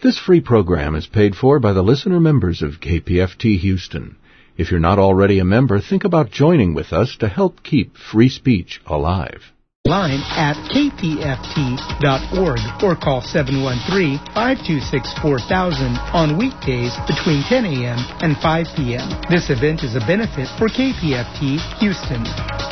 This free program is paid for by the listener members of KPFT Houston. If you're not already a member, think about joining with us to help keep free speech alive. Line at kpft.org or call 713-526-4000 on weekdays between 10 a.m. and 5 p.m. This event is a benefit for KPFT Houston.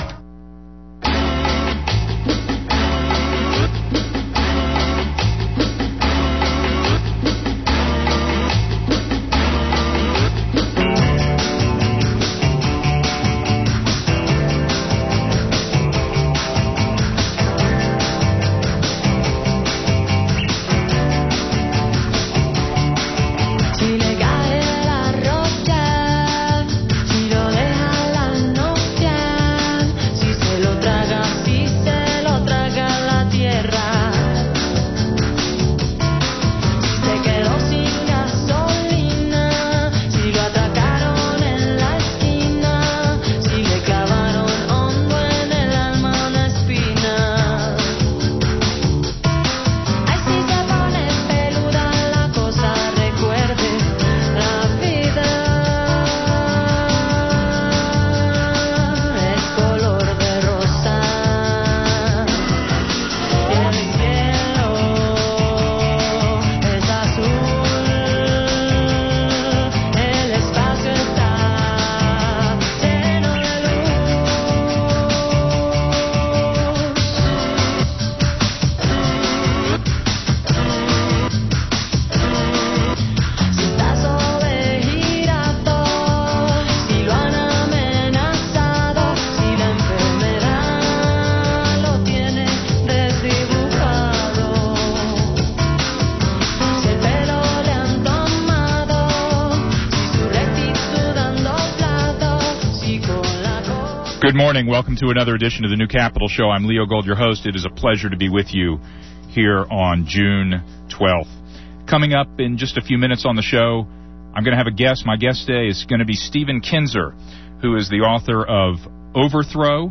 Good morning. Welcome to another edition of the New Capital Show. I'm Leo Gold, your host. It is a pleasure to be with you here on June 12th. Coming up in just a few minutes on the show, I'm going to have a guest. My guest today is going to be Stephen Kinzer, who is the author of Overthrow,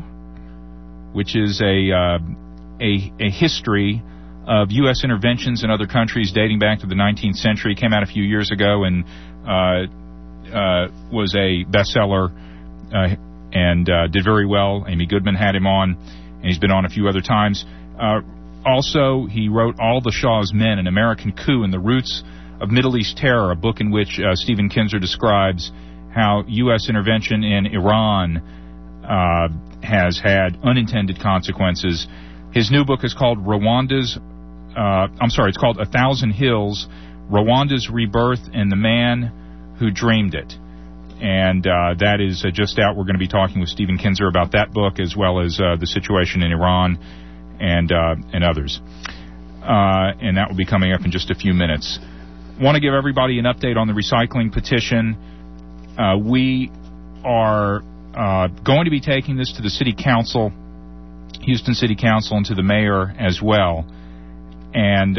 which is a history of U.S. interventions in other countries dating back to the 19th century. Came out a few years ago and was a bestseller and did very well. Amy Goodman had him on, and he's been on a few other times. Also, he wrote All the Shah's Men, An American Coup and the Roots of Middle East Terror, a book in which Stephen Kinzer describes how U.S. intervention in Iran has had unintended consequences. His new book is called it's called A Thousand Hills, Rwanda's Rebirth and the Man Who Dreamed It. And that is just out. We're going to be talking with Stephen Kinzer about that book, as well as the situation in Iran and others. And that will be coming up in just a few minutes. Want to give everybody an update on the recycling petition. We are going to be taking this to the City Council, Houston City Council, and to the mayor as well. And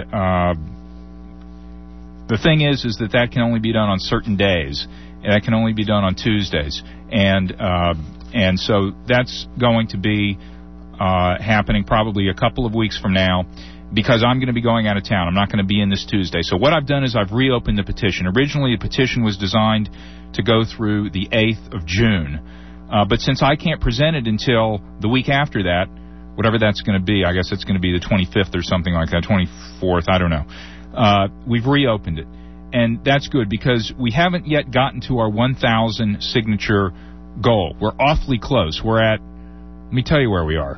the thing is that can only be done on certain days. And that can only be done on Tuesdays. And so that's going to be happening probably a couple of weeks from now, because I'm going to be going out of town. I'm not going to be in this Tuesday. So what I've done is I've reopened the petition. Originally, the petition was designed to go through the 8th of June. But since I can't present it until the week after that, whatever that's going to be, I guess it's going to be the 25th or something like that, 24th, I don't know. We've reopened it. And that's good, because we haven't yet gotten to our 1,000 signature goal. We're awfully close. We're at, let me tell you where we are.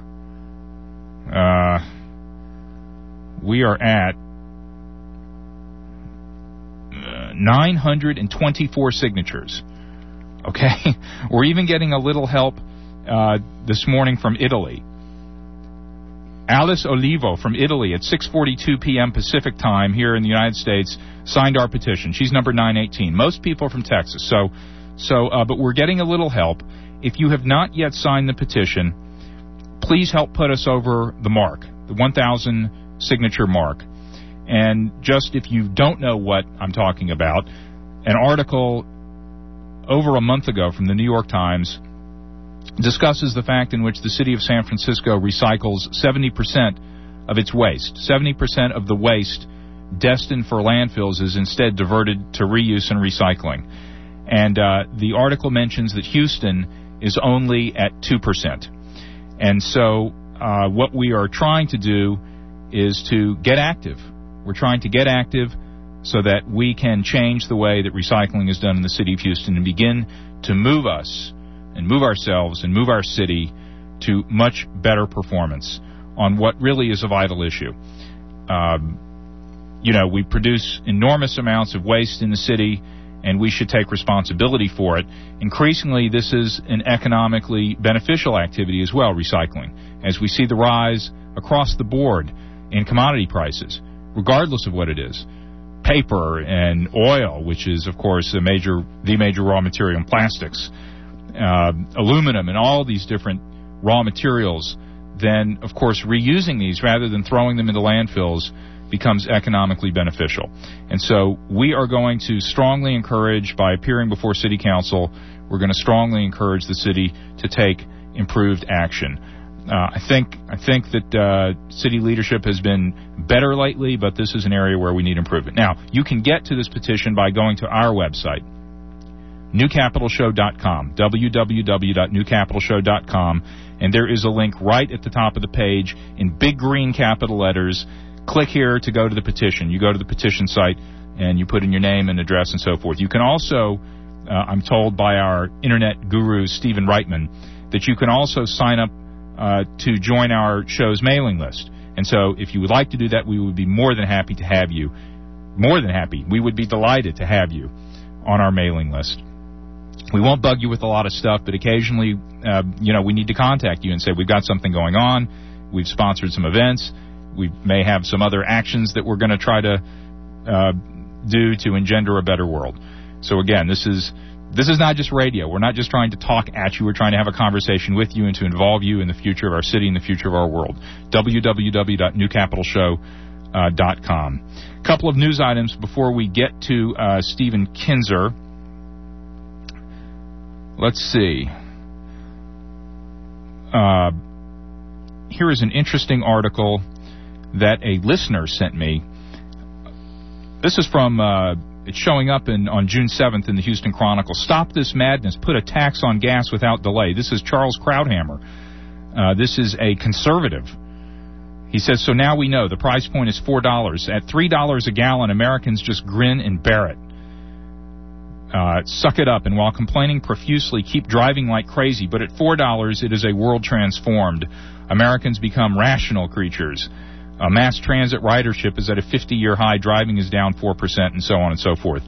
We are at 924 signatures. Okay? We're even getting a little help this morning from Italy. Alice Olivo from Italy at 6:42 p.m. Pacific time here in the United States signed our petition. She's number 918. Most people from Texas. But we're getting a little help. If you have not yet signed the petition, please help put us over the mark, the 1,000 signature mark. And just if you don't know what I'm talking about, an article over a month ago from the New York Times discusses the fact in which the city of San Francisco recycles 70% of its waste. 70% of the waste destined for landfills is instead diverted to reuse and recycling. And the article mentions that Houston is only at 2%. And so what we are trying to do is to get active. We're trying to get active so that we can change the way that recycling is done in the city of Houston and begin to move us and move ourselves and move our city to much better performance on what really is a vital issue. We produce enormous amounts of waste in the city, and we should take responsibility for it. Increasingly, this is an economically beneficial activity as well, recycling, as we see the rise across the board in commodity prices, regardless of what it is. Paper and oil, which is, of course, the major raw material in plastics, aluminum and all these different raw materials, then, of course, reusing these rather than throwing them into landfills becomes economically beneficial. And so we are going to strongly encourage, by appearing before City Council, we're going to strongly encourage the city to take improved action. I think that city leadership has been better lately, but this is an area where we need improvement. Now, you can get to this petition by going to our website, newcapitalshow.com, www.newcapitalshow.com, and there is a link right at the top of the page in big green capital letters. Click here to go to the petition. You go to the petition site, and you put in your name and address and so forth. You can also, I'm told by our internet guru, Stephen Reitman, that you can also sign up to join our show's mailing list. And so if you would like to do that, we would be more than happy to have you. More than happy. We would be delighted to have you on our mailing list. We won't bug you with a lot of stuff, but occasionally, we need to contact you and say, we've got something going on. We've sponsored some events. We may have some other actions that we're going to try to do to engender a better world. So again, this is not just radio. We're not just trying to talk at you. We're trying to have a conversation with you and to involve you in the future of our city and the future of our world. www.newcapitalshow.com. A couple of news items before we get to Stephen Kinzer. Let's see. Here is an interesting article that a listener sent me. This is from... It's showing up on June 7th in the Houston Chronicle. Stop this madness. Put a tax on gas without delay. This is Charles Krauthammer. This is a conservative. He says, so now we know the price point is $4. At $3 a gallon, Americans just grin and bear it. Suck it up, and while complaining profusely, keep driving like crazy. But at $4, it is a world transformed. Americans become rational creatures. Mass transit ridership is at a 50-year high. Driving is down 4%, and so on and so forth.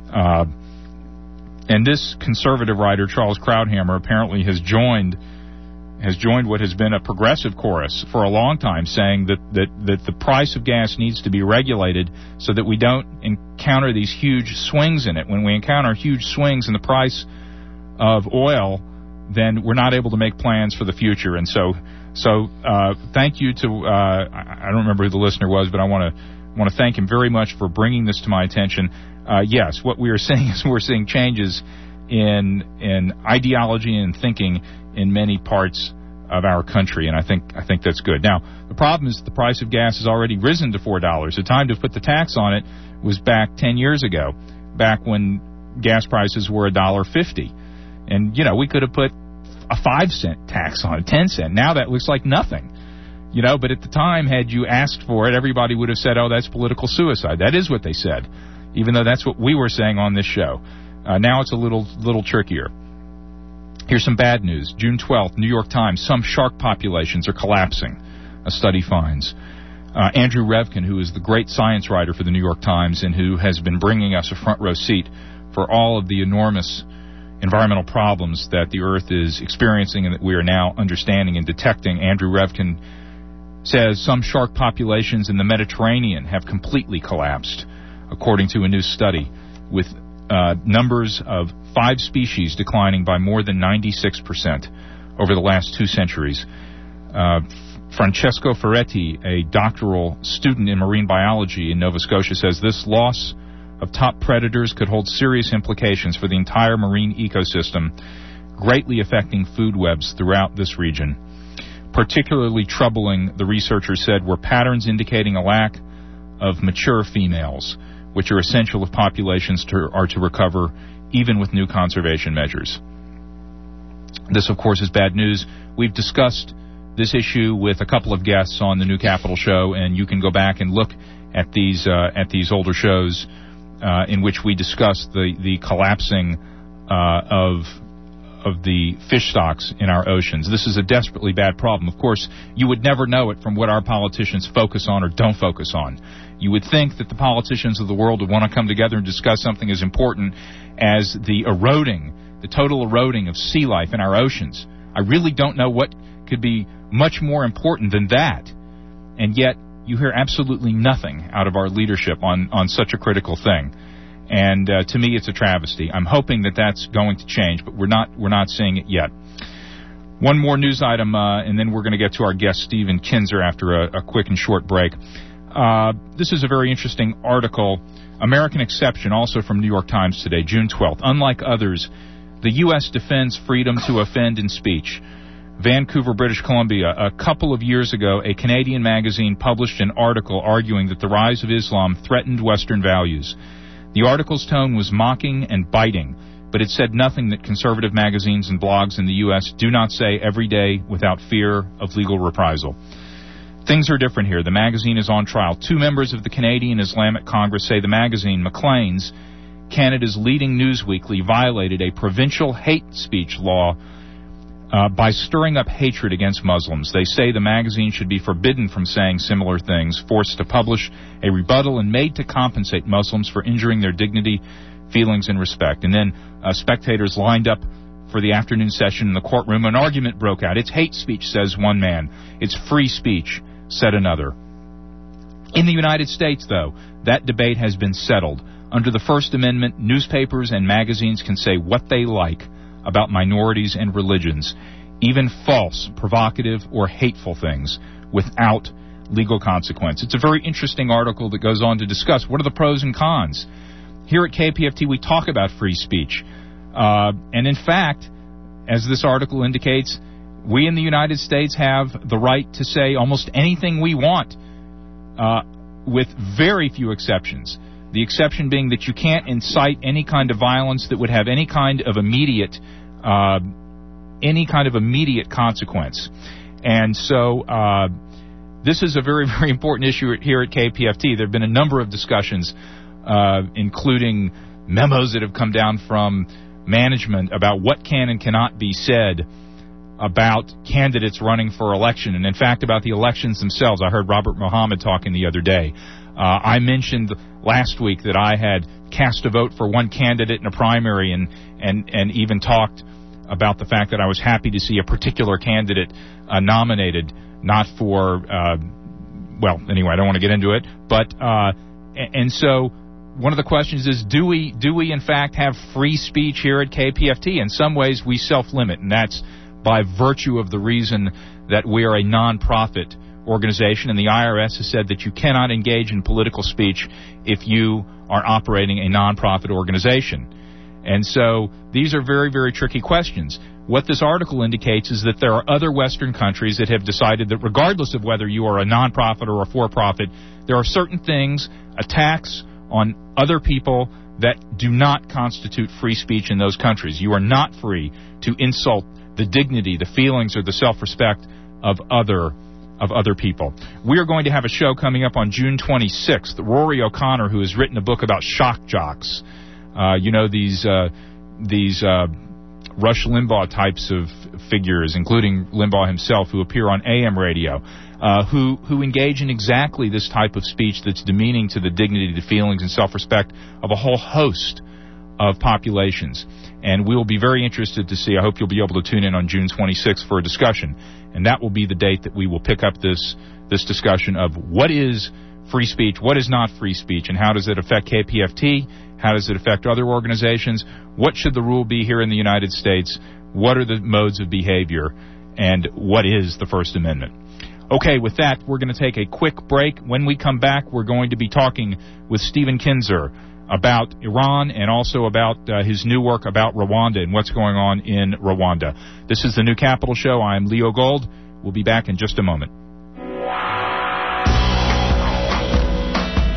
And this conservative writer, Charles Krauthammer, apparently has joined what has been a progressive chorus for a long time, saying that the price of gas needs to be regulated so that we don't encounter these huge swings in it. When we encounter huge swings in the price of oil, then we're not able to make plans for the future. And so thank you to I don't remember who the listener was, but I want to thank him very much for bringing this to my attention. Yes, what we are seeing is we're seeing changes in ideology and thinking in many parts of our country, and I think that's good. Now, the problem is the price of gas has already risen to $4. The time to put the tax on it was back 10 years ago, back when gas prices were $1.50. And, we could have put a 5-cent tax on it, 10 cent. Now that looks like nothing. But at the time, had you asked for it, everybody would have said, oh, that's political suicide. That is what they said, even though that's what we were saying on this show. Now it's a little trickier. Here's some bad news. June 12th, New York Times, some shark populations are collapsing, a study finds. Andrew Revkin, who is the great science writer for the New York Times and who has been bringing us a front row seat for all of the enormous environmental problems that the Earth is experiencing and that we are now understanding and detecting, Andrew Revkin says some shark populations in the Mediterranean have completely collapsed, according to a new study, with numbers of 5 species declining by more than 96% over the last 2 centuries. Francesco Ferretti, a doctoral student in marine biology in Nova Scotia, says this loss of top predators could hold serious implications for the entire marine ecosystem, greatly affecting food webs throughout this region. Particularly troubling, the researchers said, were patterns indicating a lack of mature females, which are essential if populations are to recover, even with new conservation measures. This, of course, is bad news. We've discussed this issue with a couple of guests on the New Capital Show, and you can go back and look at these older shows in which we discuss the collapsing of the fish stocks in our oceans. This is a desperately bad problem. Of course, you would never know it from what our politicians focus on or don't focus on. You would think that the politicians of the world would want to come together and discuss something as important as the total eroding of sea life in our oceans. I really don't know what could be much more important than that. And yet, you hear absolutely nothing out of our leadership on such a critical thing. And to me, it's a travesty. I'm hoping that that's going to change, but we're not seeing it yet. One more news item, and then we're going to get to our guest, Stephen Kinzer, after a quick and short break. This is a very interesting article, American Exception, also from New York Times today, June 12th. Unlike others, the U.S. defends freedom to offend in speech. Vancouver, British Columbia. A couple of years ago, a Canadian magazine published an article arguing that the rise of Islam threatened Western values. The article's tone was mocking and biting, but it said nothing that conservative magazines and blogs in the U.S. do not say every day without fear of legal reprisal. Things are different here. The magazine is on trial. 2 members of the Canadian Islamic Congress say the magazine, Maclean's, Canada's leading news weekly, violated a provincial hate speech law by stirring up hatred against Muslims. They say the magazine should be forbidden from saying similar things, forced to publish a rebuttal, and made to compensate Muslims for injuring their dignity, feelings, and respect. And then spectators lined up for the afternoon session in the courtroom. An argument broke out. It's hate speech, says one man. It's free speech, said another. In the United States, though, that debate has been settled. Under the First Amendment, newspapers and magazines can say what they like about minorities and religions, even false, provocative, or hateful things, without legal consequence. It's a very interesting article that goes on to discuss what are the pros and cons. Here at KPFT, we talk about free speech. And in fact, as this article indicates, we in the United States have the right to say almost anything we want, with very few exceptions. The exception being that you can't incite any kind of violence that would have any kind of immediate consequence. And so this is a very, very important issue here at KPFT. There have been a number of discussions, including memos that have come down from management about what can and cannot be said about candidates running for election, and in fact about the elections themselves. I heard Robert Muhammad talking the other day. I mentioned last week that I had cast a vote for one candidate in a primary and even talked about the fact that I was happy to see a particular candidate nominated, not for, well, anyway, I don't want to get into it. But, and so one of the questions is, do we in fact have free speech here at KPFT? In some ways we self-limit, and that's by virtue of the reason that we are a non-profit organization, and the IRS has said that you cannot engage in political speech if you are operating a non-profit organization. And so these are very, very tricky questions. What this article indicates is that there are other Western countries that have decided that regardless of whether you are a non-profit or a for-profit, there are certain things, attacks on other people, that do not constitute free speech in those countries. You are not free to insult the dignity, the feelings, or the self-respect of other people. We are going to have a show coming up on June 26th. Rory O'Connor, who has written a book about shock jocks, these Rush Limbaugh types of figures, including Limbaugh himself, who appear on AM radio, who engage in exactly this type of speech that's demeaning to the dignity, the feelings, and self-respect of a whole host of populations. And we'll be very interested to see. I hope you'll be able to tune in on June 26th for a discussion. And that will be the date that we will pick up this discussion of what is free speech, what is not free speech, and how does it affect KPFT, how does it affect other organizations, what should the rule be here in the United States, what are the modes of behavior, and what is the First Amendment. Okay, with that, we're going to take a quick break. When we come back, we're going to be talking with Stephen Kinzer about Iran and also about his new work about Rwanda and what's going on in Rwanda. This is the New Capital Show. I am Leo Gold. We'll be back in just a moment.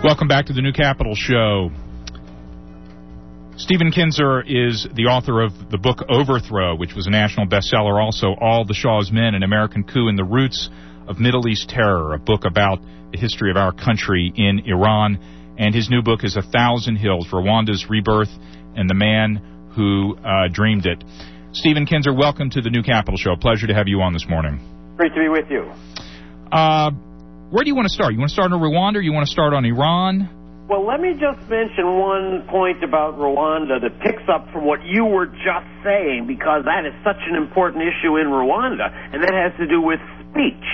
Welcome back to the New Capital Show. Stephen Kinzer is the author of the book Overthrow, which was a national bestseller. Also, All the Shah's Men, An American Coup and the Roots of Middle East Terror, a book about the history of our country in Iran. And his new book is 1,000 Hills, Rwanda's Rebirth and the Man Who Dreamed It. Stephen Kinzer, welcome to the New Capital Show. Pleasure to have you on this morning. Great to be with you. Where do you want to start? You want to start on Rwanda or you want to start on Iran? Well, let me just mention one point about Rwanda that picks up from what you were just saying, because that is such an important issue in Rwanda, and that has to do with speech.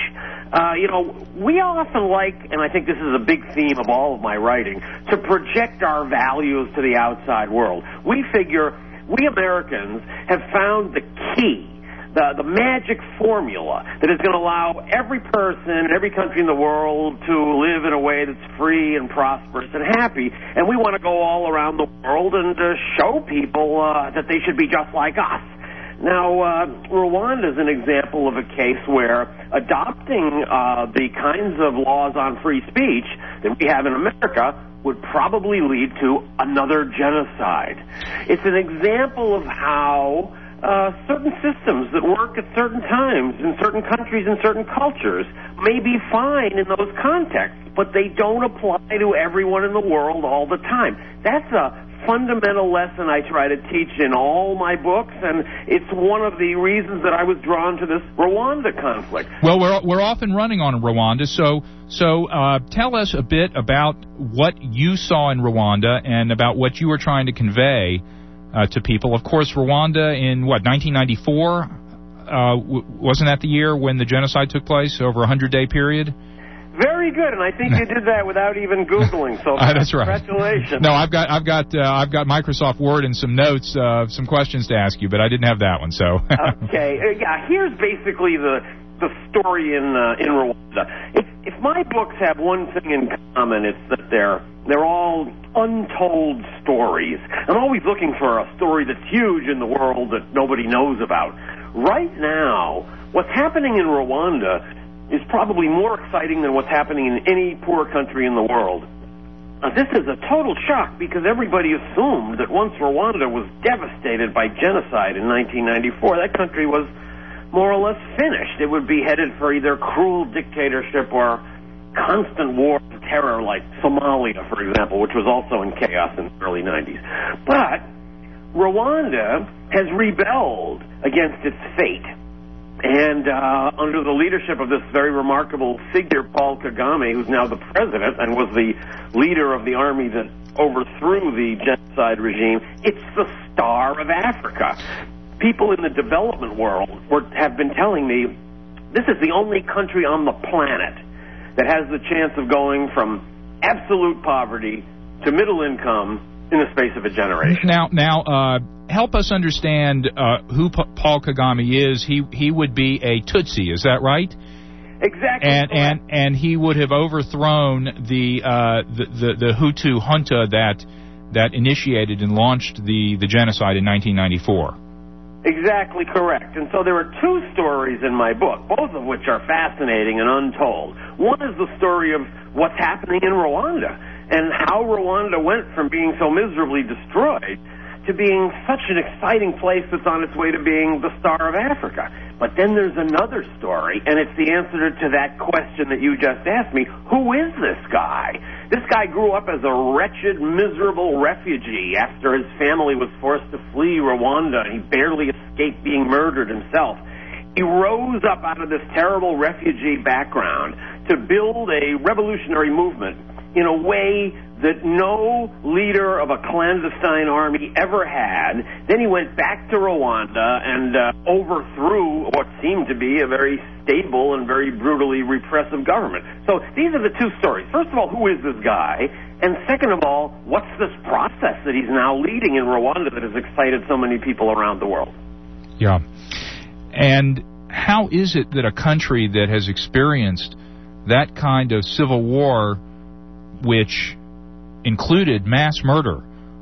We often like, and I think this is a big theme of all of my writing, to project our values to the outside world. We figure we Americans have found the key, the magic formula that is going to allow every person, every country in the world to live in a way that's free and prosperous and happy. And we want to go all around the world and show people that they should be just like us. Now, Rwanda is an example of a case where adopting the kinds of laws on free speech that we have in America would probably lead to another genocide. It's an example of how certain systems that work at certain times in certain countries and certain cultures may be fine in those contexts, but they don't apply to everyone in the world all the time. That's a fundamental lesson I try to teach in all my books, and it's one of the reasons that I was drawn to this Rwanda conflict. Well, we're often running on Rwanda, so tell us a bit about what you saw in Rwanda and about what you were trying to convey to people. Of course, Rwanda in, 1994? Wasn't that the year when the genocide took place over a 100-day period? Very good, and I think you did that without even Googling, so that's right. Congratulations. No, I've got Microsoft Word and some notes, some questions to ask you, but I didn't have that one, so. Okay, here's basically the story in Rwanda. If my books have one thing in common, it's that they're all untold stories. I'm always looking for a story that's huge in the world that nobody knows about. Right now, what's happening in Rwanda is probably more exciting than what's happening in any poor country in the world. This is a total shock because everybody assumed that once Rwanda was devastated by genocide in 1994, that country was more or less finished. It would be headed for either cruel dictatorship or constant war and terror like Somalia, for example, which was also in chaos in the early 90s. But Rwanda has rebelled against its fate. And under the leadership of this very remarkable figure, Paul Kagame, who's now the president and was the leader of the army that overthrew the genocide regime, it's the star of Africa. People in the development world have been telling me this is the only country on the planet that has the chance of going from absolute poverty to middle income in the space of a generation. Now, help us understand who Paul Kagame is. He would be a Tutsi, is that right? Exactly. And he would have overthrown the Hutu junta that initiated and launched the genocide in 1994. Exactly correct. And so there are two stories in my book, both of which are fascinating and untold. One is the story of what's happening in Rwanda and how Rwanda went from being so miserably destroyed to being such an exciting place that's on its way to being the star of Africa. But then there's another story, and it's the answer to that question that you just asked me. Who is this guy? This guy grew up as a wretched, miserable refugee after his family was forced to flee Rwanda, and he barely escaped being murdered himself. He rose up out of this terrible refugee background to build a revolutionary movement in a way that no leader of a clandestine army ever had. Then he went back to Rwanda and overthrew what seemed to be a very stable and very brutally repressive government. So these are the two stories. First of all, who is this guy? And second of all, what's this process that he's now leading in Rwanda that has excited so many people around the world? Yeah. And how is it that a country that has experienced that kind of civil war, which included mass murder,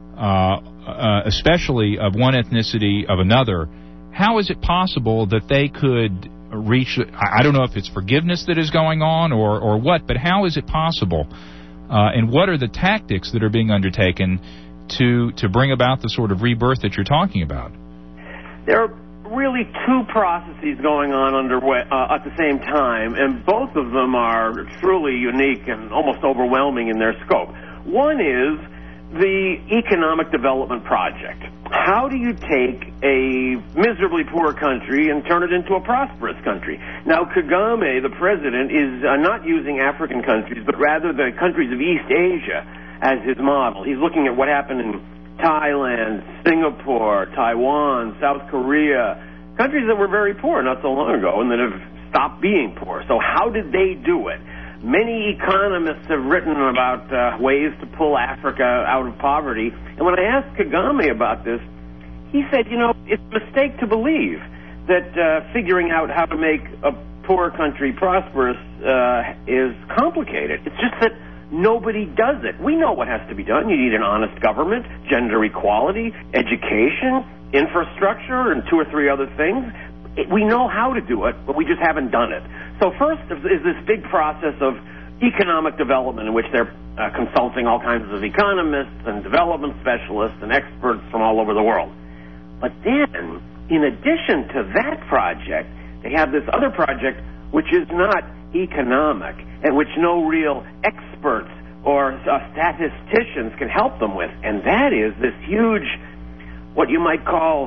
especially of one ethnicity of another, how is it possible that they could reach, I don't know if it's forgiveness that is going on or what, but how is it possible and what are the tactics that are being undertaken to bring about the sort of rebirth that you're talking about? There are really two processes going on underway at the same time, and both of them are truly unique and almost overwhelming in their scope. One is the Economic Development Project. How do you take a miserably poor country and turn it into a prosperous country? Now, Kagame, the president, is not using African countries, but rather the countries of East Asia as his model. He's looking at what happened in Thailand, Singapore, Taiwan, South Korea, countries that were very poor not so long ago and that have stopped being poor. So how did they do it? Many economists have written about ways to pull Africa out of poverty. And when I asked Kagame about this, he said, it's a mistake to believe that figuring out how to make a poor country prosperous is complicated. It's just that nobody does it. We know what has to be done. You need an honest government, gender equality, education, infrastructure, and 2 or 3 other things. We know how to do it, but we just haven't done it. So first is this big process of economic development in which they're consulting all kinds of economists and development specialists and experts from all over the world. But then, in addition to that project, they have this other project which is not economic and which no real experts or statisticians can help them with, and that is this huge, what you might call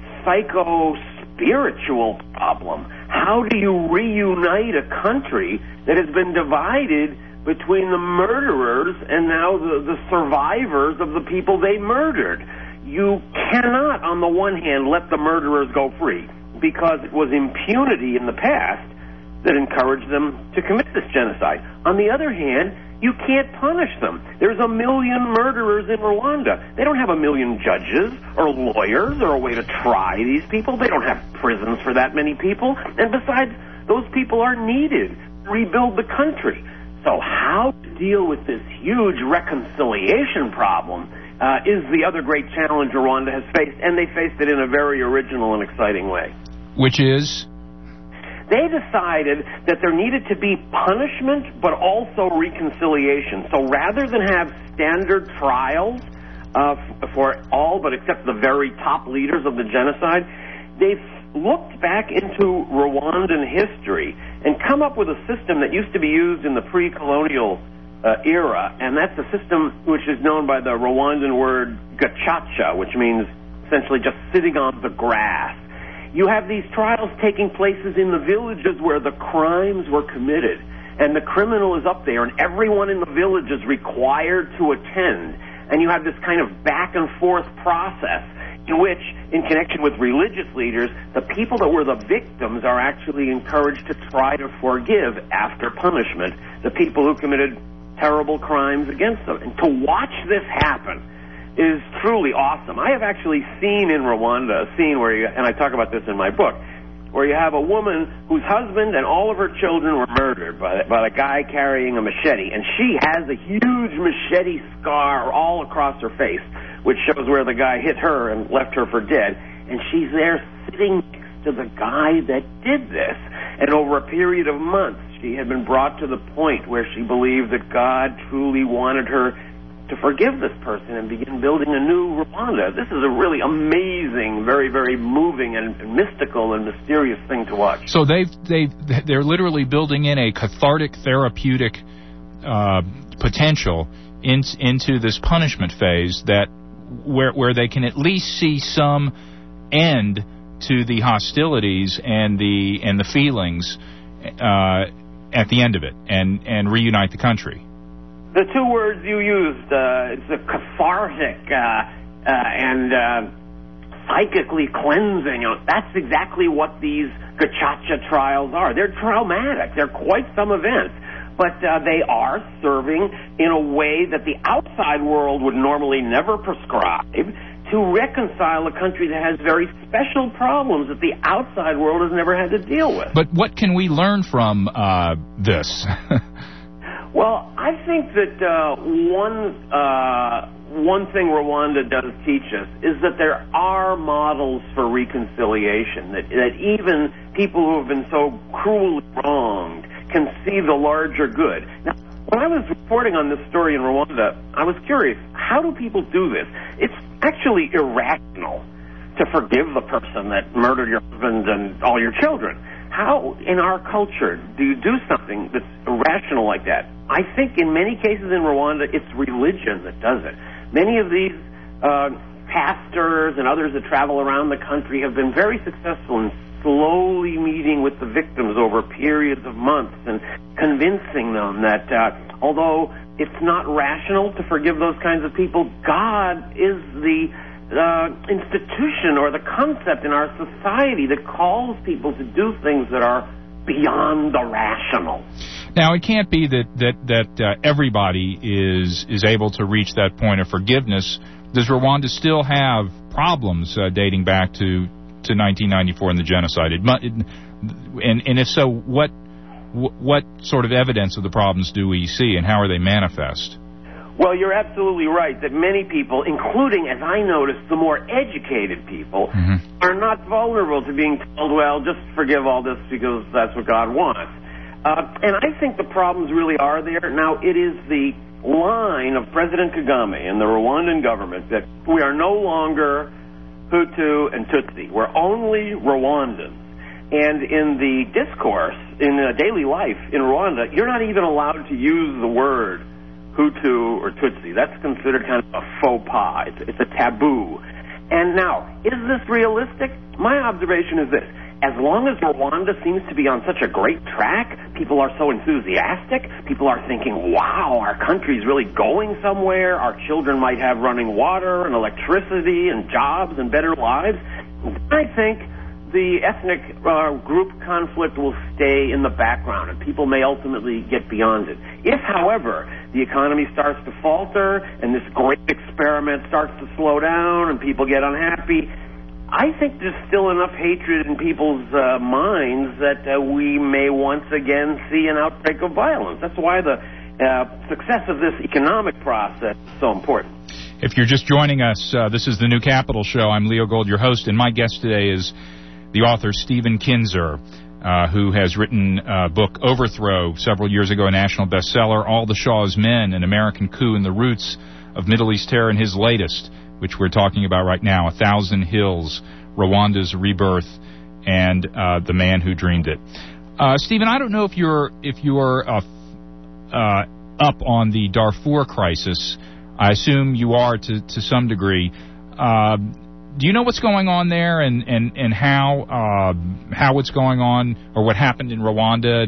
psycho-spiritual problem. How do you reunite a country that has been divided between the murderers and now the survivors of the people they murdered? You cannot, on the one hand, let the murderers go free because it was impunity in the past that encouraged them to commit this genocide. On the other hand, you can't punish them. There's 1 million murderers in Rwanda. They don't have 1 million judges or lawyers or a way to try these people. They don't have prisons for that many people. And besides, those people are needed to rebuild the country. So how to deal with this huge reconciliation problem is the other great challenge Rwanda has faced, and they faced it in a very original and exciting way. Which is? They decided that there needed to be punishment, but also reconciliation. So rather than have standard trials for all but except the very top leaders of the genocide, they've looked back into Rwandan history and come up with a system that used to be used in the pre-colonial era, and that's a system which is known by the Rwandan word gacaca, which means essentially just sitting on the grass. You have these trials taking places in the villages where the crimes were committed, and the criminal is up there, and everyone in the village is required to attend. And you have this kind of back-and-forth process in which, in connection with religious leaders, the people that were the victims are actually encouraged to try to forgive after punishment the people who committed terrible crimes against them. And to watch this happen is truly awesome. I have actually seen in Rwanda a scene where and I talk about this in my book, where you have a woman whose husband and all of her children were murdered by a guy carrying a machete, and she has a huge machete scar all across her face, which shows where the guy hit her and left her for dead, and she's there sitting next to the guy that did this. And over a period of months, she had been brought to the point where she believed that God truly wanted her to forgive this person and begin building a new Rwanda. This is a really amazing, very, very moving and mystical and mysterious thing to watch. So they're literally building in a cathartic, therapeutic potential into this punishment phase that where they can at least see some end to the hostilities and the feelings at the end of it, and reunite the country. The two words you used, it's a cathartic and psychically cleansing. That's exactly what these gacaca trials are. They're traumatic. They're quite some events. But they are serving in a way that the outside world would normally never prescribe to reconcile a country that has very special problems that the outside world has never had to deal with. But what can we learn from this? Well, I think that one thing Rwanda does teach us is that there are models for reconciliation, that even people who have been so cruelly wronged can see the larger good. Now, when I was reporting on this story in Rwanda, I was curious, how do people do this? It's actually irrational to forgive the person that murdered your husband and all your children. How, in our culture, do you do something that's irrational like that? I think in many cases in Rwanda, it's religion that does it. Many of these pastors and others that travel around the country have been very successful in slowly meeting with the victims over periods of months and convincing them that although it's not rational to forgive those kinds of people, God is the institution or the concept in our society that calls people to do things that are beyond the rational. Now, it can't be that everybody is able to reach that point of forgiveness. Does Rwanda still have problems dating back to 1994 and the genocide? And if so, what sort of evidence of the problems do we see, and how are they manifest? Well, you're absolutely right that many people, including, as I noticed, the more educated people, are not vulnerable to being told, well, just forgive all this because that's what God wants. And I think the problems really are there. Now, it is the line of President Kagame and the Rwandan government that we are no longer Hutu and Tutsi. We're only Rwandans. And in the discourse, in daily life in Rwanda, you're not even allowed to use the word Hutu or Tutsi. That's considered kind of a faux pas. It's a taboo. And now, is this realistic? My observation is this. As long as Rwanda seems to be on such a great track, people are so enthusiastic, people are thinking, wow, our country's really going somewhere, our children might have running water and electricity and jobs and better lives, I think the ethnic group conflict will stay in the background and people may ultimately get beyond it. If, however, the economy starts to falter and this great experiment starts to slow down and people get unhappy, I think there's still enough hatred in people's minds that we may once again see an outbreak of violence. That's why the success of this economic process is so important. If you're just joining us, this is the New Capital Show. I'm Leo Gold, your host, and my guest today is the author Stephen Kinzer, who has written a book, Overthrow, several years ago, a national bestseller, All the Shah's Men, An American Coup and the Roots of Middle East Terror, and his latest, which we're talking about right now, 1,000 Hills, Rwanda's Rebirth, and The Man Who Dreamed It. Stephen, I don't know if you're up on the Darfur crisis. I assume you are to some degree. Do you know what's going on there and how what's going on or what happened in Rwanda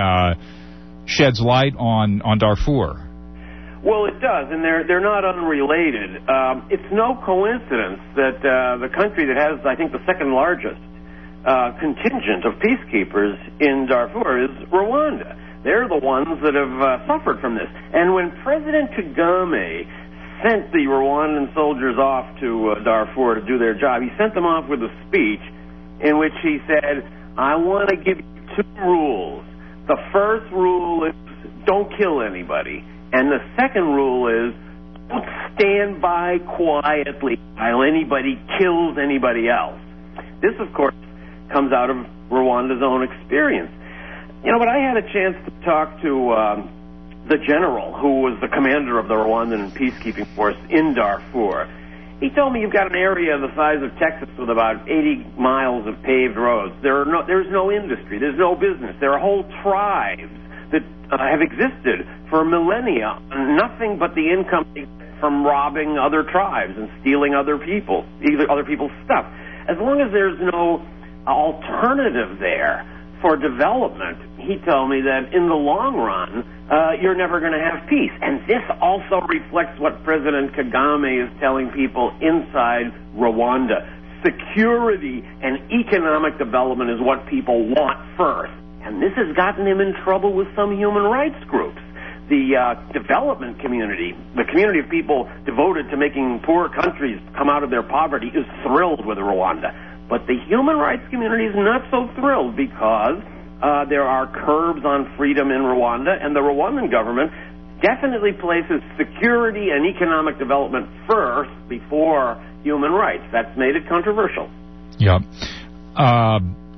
sheds light on Darfur? Well, it does, and they're not unrelated. It's no coincidence that the country that has, I think, the second largest contingent of peacekeepers in Darfur is Rwanda. They're the ones that have suffered from this. And when President Kagame sent the Rwandan soldiers off to Darfur to do their job, he sent them off with a speech in which he said, I want to give you 2 rules. The first rule is don't kill anybody. And the second rule is don't stand by quietly while anybody kills anybody else. This, of course, comes out of Rwanda's own experience. You know, but I had a chance to talk to the general who was the commander of the Rwandan peacekeeping force in Darfur. He told me you've got an area the size of Texas with about 80 miles of paved roads. There's no industry. There's no business. There are whole tribes that have existed for millennia, nothing but the income from robbing other tribes and stealing other people's stuff. As long as there's no alternative there for development, he told me that in the long run, you're never going to have peace. And this also reflects what President Kagame is telling people inside Rwanda. Security and economic development is what people want first. And this has gotten him in trouble with some human rights groups. The development community, the community of people devoted to making poor countries come out of their poverty, is thrilled with Rwanda. But the human rights community is not so thrilled because there are curbs on freedom in Rwanda, and the Rwandan government definitely places security and economic development first before human rights. That's made it controversial. Yeah.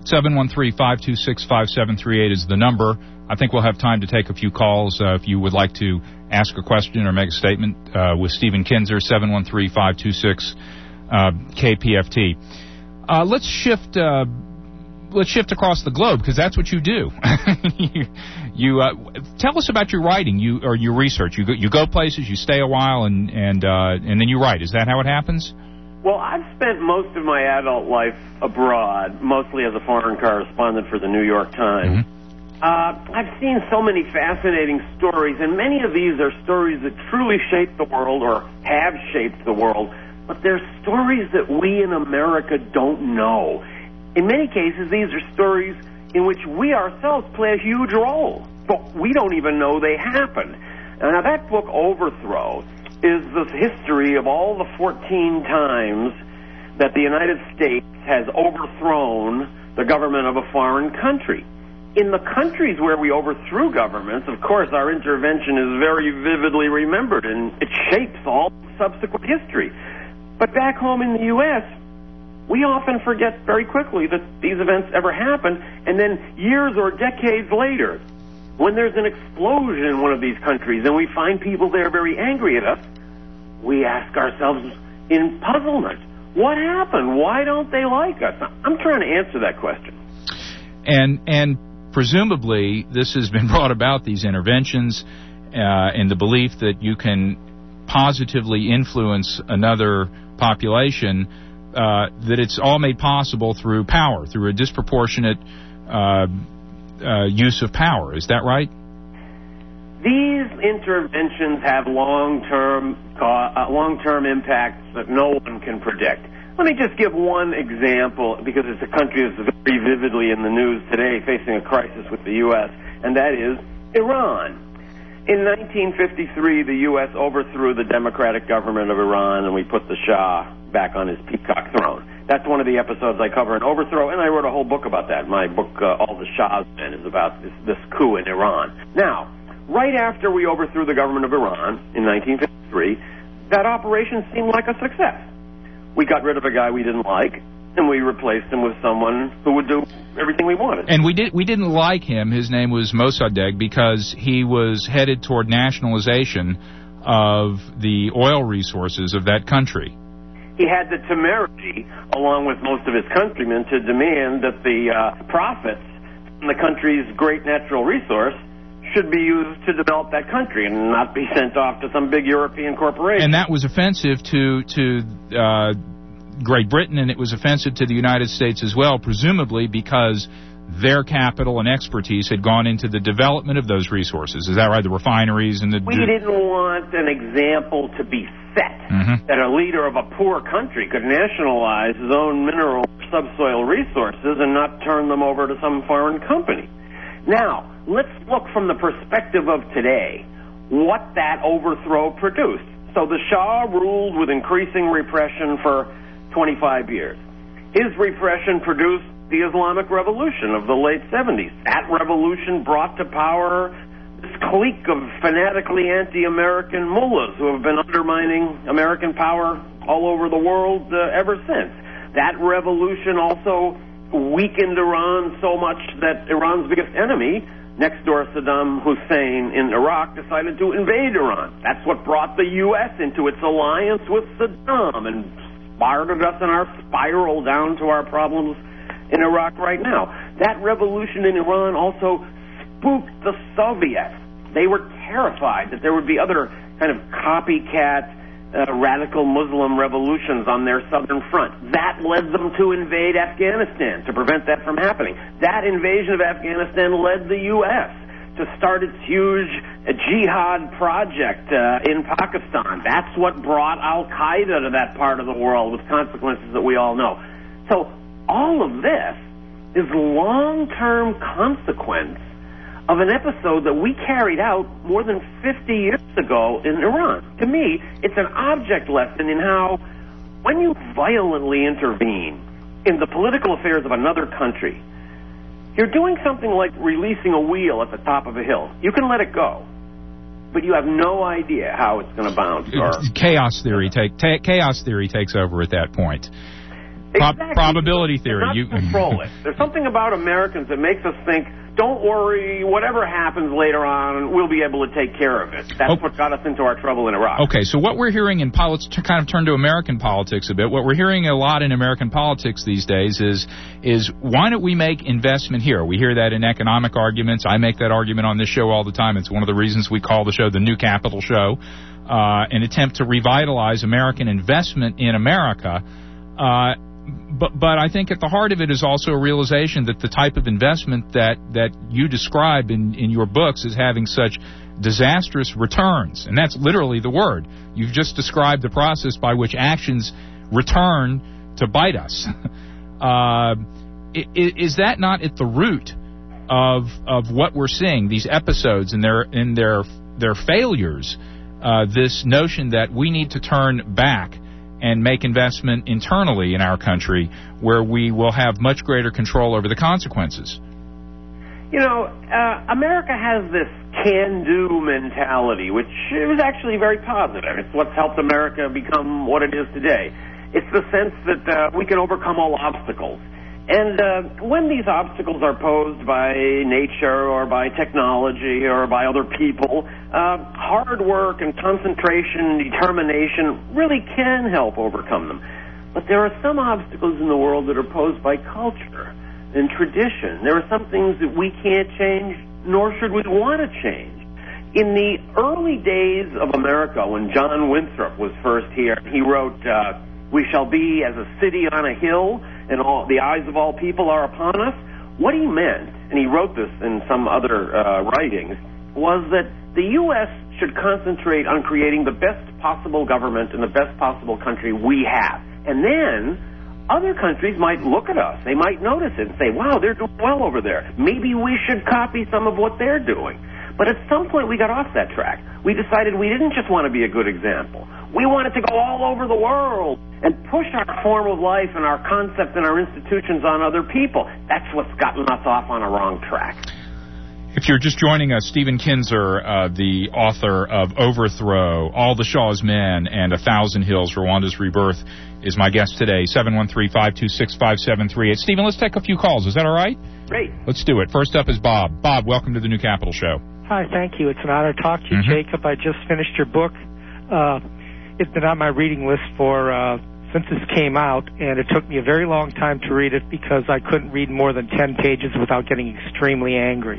713-526-5738 is the number. I think we'll have time to take a few calls if you would like to ask a question or make a statement with Stephen Kinzer, 713-526-KPFT. Let's shift across the globe, because that's what you do. you tell us about your writing, your research. You go places, you stay a while, and then you write. Is that how it happens? Well, I've spent most of my adult life abroad, mostly as a foreign correspondent for the New York Times. Mm-hmm. I've seen so many fascinating stories, and many of these are stories that truly shape the world or have shaped the world, but they're stories that we in America don't know. In many cases, these are stories in which we ourselves play a huge role, but we don't even know they happened. Now, that book, Overthrow, is the history of all the 14 times that the United States has overthrown the government of a foreign country. In the countries where we overthrew governments, of course, our intervention is very vividly remembered, and it shapes all subsequent history. But back home in the U.S., we often forget very quickly that these events ever happened, and then years or decades later, when there's an explosion in one of these countries and we find people there very angry at us, we ask ourselves in puzzlement, what happened? Why don't they like us? I'm trying to answer that question. And presumably, this has been brought about, these interventions, in the belief that you can positively influence another population, that it's all made possible through power, through a disproportionate use of power. Is that right? These interventions have long-term impacts that no one can predict. Let me just give one example, because it's a country that's very vividly in the news today, facing a crisis with the U.S., and that is Iran. In 1953, the U.S. overthrew the democratic government of Iran, and we put the Shah back on his peacock throne. That's one of the episodes I cover in Overthrow, and I wrote a whole book about that. My book, All the Shah's Men, is about this coup in Iran. Now, right after we overthrew the government of Iran in 1953, that operation seemed like a success. We got rid of a guy we didn't like, and we replaced him with someone who would do everything we wanted. And we didn't like him. His name was Mossadegh, because he was headed toward nationalization of the oil resources of that country. He had the temerity, along with most of his countrymen, to demand that the profits from the country's great natural resource should be used to develop that country and not be sent off to some big European corporation. And that was offensive to Great Britain, and it was offensive to the United States as well, presumably because their capital and expertise had gone into the development of those resources. Is that right? The refineries and the... We didn't want an example to be set that a leader of a poor country could nationalize his own mineral subsoil resources and not turn them over to some foreign company. Now, let's look from the perspective of today, what that overthrow produced. So the Shah ruled with increasing repression for 25 years. His repression produced the Islamic Revolution of the late 70s. That revolution brought to power this clique of fanatically anti-American mullahs who have been undermining American power all over the world ever since. That revolution also weakened Iran so much that Iran's biggest enemy, next door Saddam Hussein in Iraq, decided to invade Iran. That's what brought the U.S. into its alliance with Saddam and started us in our spiral down to our problems in Iraq right now. That revolution in Iran also spooked the Soviets. They were terrified that there would be other kind of copycat radical Muslim revolutions on their southern front. That led them to invade Afghanistan, to prevent that from happening. That invasion of Afghanistan led the U.S. to start its huge jihad project in Pakistan. That's what brought Al-Qaeda to that part of the world, with consequences that we all know. So all of this is long-term consequence of an episode that we carried out more than 50 years ago in Iran. To me, it's an object lesson in how, when you violently intervene in the political affairs of another country, you're doing something like releasing a wheel at the top of a hill. You can let it go, but you have no idea how it's going to bounce. Chaos theory takes over at that point. Exactly. Probability theory. You control it. There's something about Americans that makes us think, don't worry, whatever happens later on, we'll be able to take care of it. That's what got us into our trouble in Iraq. Okay, so what we're hearing in politics, to kind of turn to American politics a bit, what we're hearing a lot in American politics these days is why don't we make investment here? We hear that in economic arguments. I make that argument on this show all the time. It's one of the reasons we call the show the New Capital Show, an attempt to revitalize American investment in America. But I think at the heart of it is also a realization that the type of investment that you describe in your books is having such disastrous returns, and that's literally the word. You've just described the process by which actions return to bite us. Is that not at the root of what we're seeing, these episodes and their failures, this notion that we need to turn back and make investment internally in our country where we will have much greater control over the consequences? You know, America has this can-do mentality, which is actually very positive. It's what's helped America become what it is today. It's the sense that we can overcome all obstacles. And when these obstacles are posed by nature or by technology or by other people, hard work and concentration and determination really can help overcome them. But there are some obstacles in the world that are posed by culture and tradition. There are some things that we can't change, nor should we want to change. In the early days of America, when John Winthrop was first here, he wrote, "We shall be as a city on a hill, and all the eyes of all people are upon us." What he meant, and he wrote this in some other writings, was that the U.S. should concentrate on creating the best possible government and the best possible country we have. And then other countries might look at us. They might notice it and say, wow, they're doing well over there. Maybe we should copy some of what they're doing. But at some point we got off that track. We decided we didn't just want to be a good example. We wanted to go all over the world and push our form of life and our concepts and our institutions on other people. That's what's gotten us off on a wrong track. If you're just joining us, Stephen Kinzer, the author of Overthrow, All the Shah's Men, and 1,000 Hills, Rwanda's Rebirth, is my guest today. 713-526-5738. Stephen, let's take a few calls. Is that all right? Great. Let's do it. First up is Bob. Bob, welcome to the New Capital Show. Hi, thank you. It's an honor to talk to you, Jacob. I just finished your book. It's been on my reading list for since this came out, and it took me a very long time to read it because I couldn't read more than 10 pages without getting extremely angry.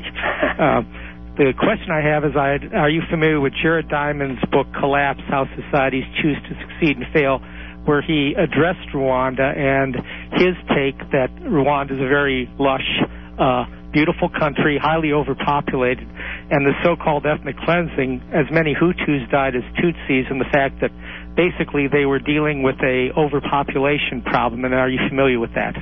The question I have is, are you familiar with Jared Diamond's book, Collapse, How Societies Choose to Succeed and Fail, where he addressed Rwanda and his take that Rwanda is a very lush, beautiful country, highly overpopulated, and the so-called ethnic cleansing, as many Hutus died as Tutsis, and the fact that basically they were dealing with a overpopulation problem. And are you familiar with that?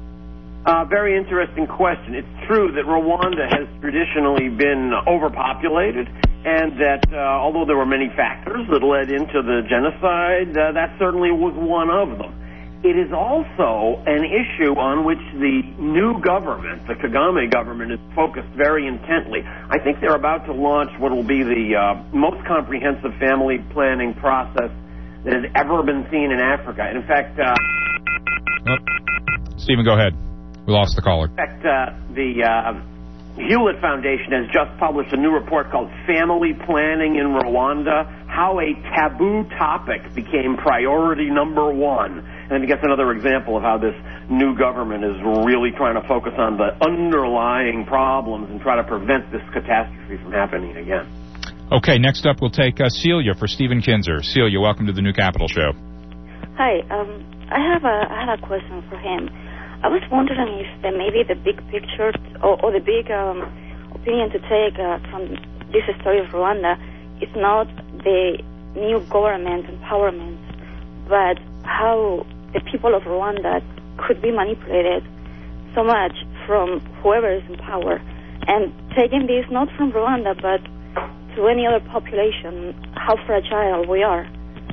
Very interesting question. It's true that Rwanda has traditionally been overpopulated, and that although there were many factors that led into the genocide, that certainly was one of them. It is also an issue on which the new government, the Kagame government, is focused very intently. I think they're about to launch what will be the most comprehensive family planning process that has ever been seen in Africa. And in fact... Stephen, go ahead. We lost the caller. In fact, the Hewlett Foundation has just published a new report called Family Planning in Rwanda, How a Taboo Topic Became Priority Number One. And I guess another example of how this new government is really trying to focus on the underlying problems and try to prevent this catastrophe from happening again. Okay, next up we'll take Celia for Stephen Kinzer. Celia, welcome to the New Capital Show. Hi, I have a question for him. I was wondering if maybe the big picture or the big opinion to take from this story of Rwanda is not the new government empowerment, but how the people of Rwanda could be manipulated so much from whoever is in power, and taking this not from Rwanda but to any other population, how fragile we are.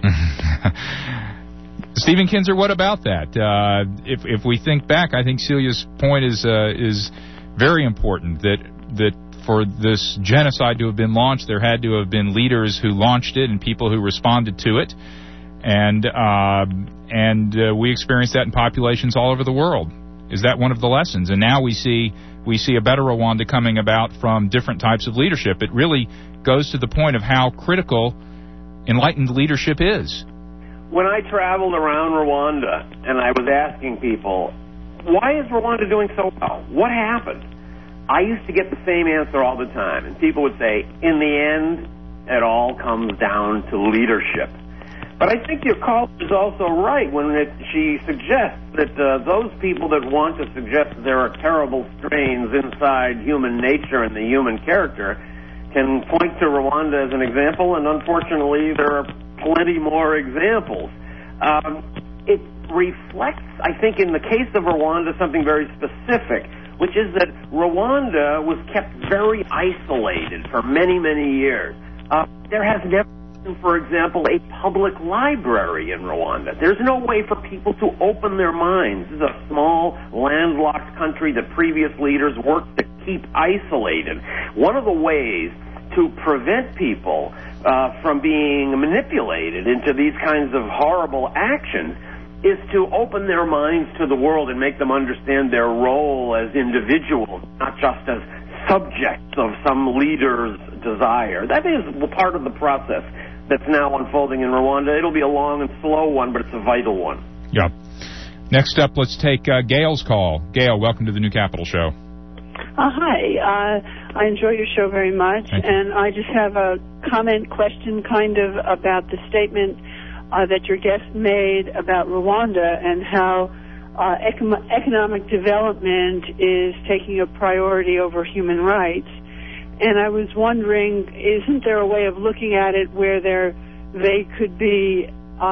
Stephen Kinzer, what about that? If we think back, I think Celia's point is very important, that for this genocide to have been launched, there had to have been leaders who launched it and people who responded to it. and we experience that in populations all over the world. Is that one of the lessons? And now we see a better Rwanda coming about from different types of leadership. It really goes to the point of how critical enlightened leadership is. When I traveled around Rwanda and I was asking people, why is Rwanda doing so well? What happened? I used to get the same answer all the time, and people would say, in the end, it all comes down to leadership. But I think your caller is also right when she suggests that those people that want to suggest that there are terrible strains inside human nature and the human character can point to Rwanda as an example, and unfortunately there are plenty more examples. It reflects, I think, in the case of Rwanda, something very specific, which is that Rwanda was kept very isolated for many, many years. There has never been, for example, a public library in Rwanda. There's no way for people to open their minds. This is a small, landlocked country that previous leaders worked to keep isolated. One of the ways to prevent people from being manipulated into these kinds of horrible actions is to open their minds to the world and make them understand their role as individuals, not just as subjects of some leader's desire. That is part of the process that's now unfolding in Rwanda. It'll be a long and slow one, but it's a vital one. Yeah. Next up, let's take Gail's call. Gail, welcome to the New Capital Show. Hi. I enjoy your show very much, and I just have a comment, question kind of about the statement that your guest made about Rwanda and how economic development is taking a priority over human rights. And I was wondering, isn't there a way of looking at it where they could be,